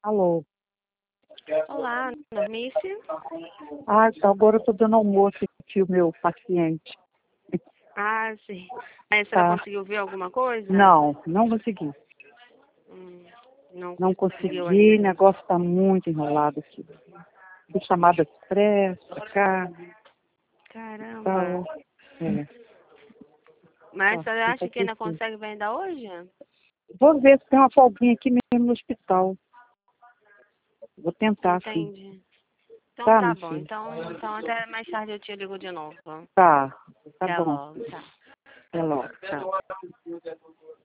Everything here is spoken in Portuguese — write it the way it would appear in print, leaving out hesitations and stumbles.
Alô? Olá, Normice. Ah, agora eu tô dando almoço aqui, o meu paciente. Ah, sim. Mas a senhora Tá. conseguiu ver alguma coisa? Não consegui. Não Não conseguiu consegui, o ainda. negócio tá muito enrolado aqui. Fui chamada express pra cá, Caramba. tal. É, Mas a tá, senhora fica acha que ainda difícil. consegue ver ainda hoje? Vou ver se tem uma folguinha aqui mesmo no hospital. Vou tentar, sim. Entende? Então Tá, tá minha bom. filha? Então até mais tarde eu te ligo de novo. Tá Até bom. logo, tá? Até logo, tchau.